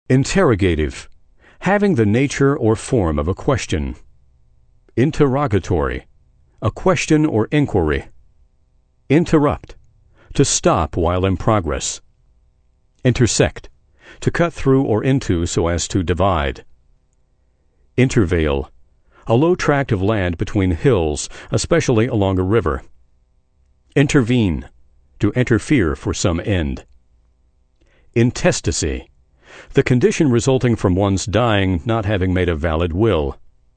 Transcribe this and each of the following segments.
Interrogative, having the nature or form of a question. Interrogatory, a question or inquiry. Interrupt, to stop while in progress. Intersect, to cut through or into so as to divide. Intervale, a low tract of land between hills, especially along a river. Intervene, to interfere for some end. Intestacy, the condition resulting from one's dying not having made a valid will.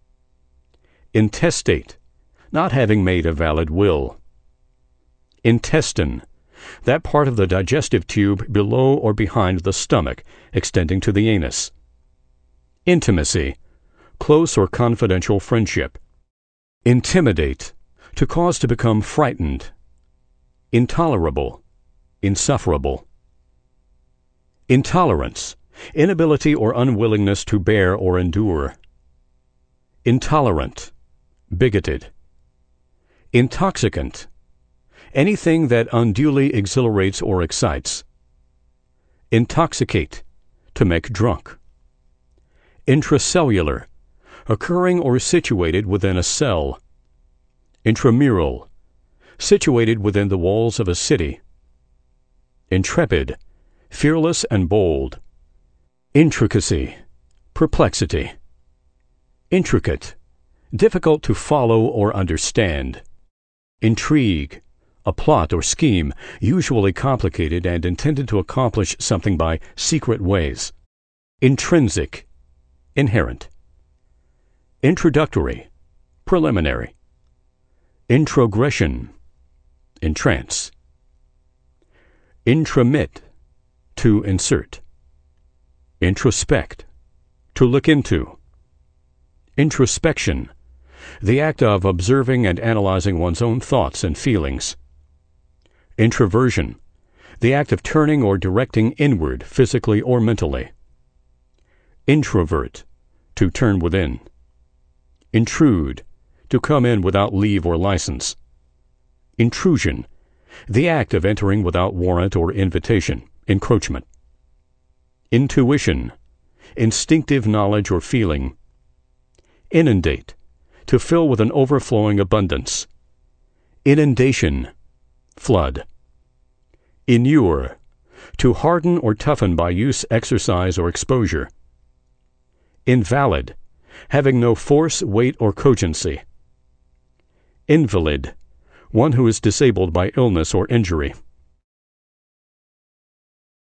Intestate, not having made a valid will. Intestine, that part of the digestive tube below or behind the stomach, extending to the anus. Intimacy, close or confidential friendship. Intimidate, to cause to become frightened. Intolerable, insufferable. Intolerance, inability or unwillingness to bear or endure. Intolerant, bigoted. Intoxicant, anything that unduly exhilarates or excites. Intoxicate, to make drunk. Intracellular, occurring or situated within a cell. Intramural, situated within the walls of a city. Intrepid, fearless and bold. Intricacy, perplexity. Intricate, difficult to follow or understand. Intrigue, a plot or scheme, usually complicated and intended to accomplish something by secret ways. Intrinsic, inherent. Introductory, preliminary. Introgression, entrance. Intramit, to insert. Introspect, to look into. Introspection, the act of observing and analyzing one's own thoughts and feelings. Introversion, the act of turning or directing inward, physically or mentally. Introvert, to turn within. Intrude, to come in without leave or license. Intrusion, the act of entering without warrant or invitation, encroachment. Intuition, instinctive knowledge or feeling. Inundate, to fill with an overflowing abundance. Inundation, flood. Inure, to harden or toughen by use, exercise, or exposure. Invalid, having no force, weight, or cogency. Invalid, one who is disabled by illness or injury.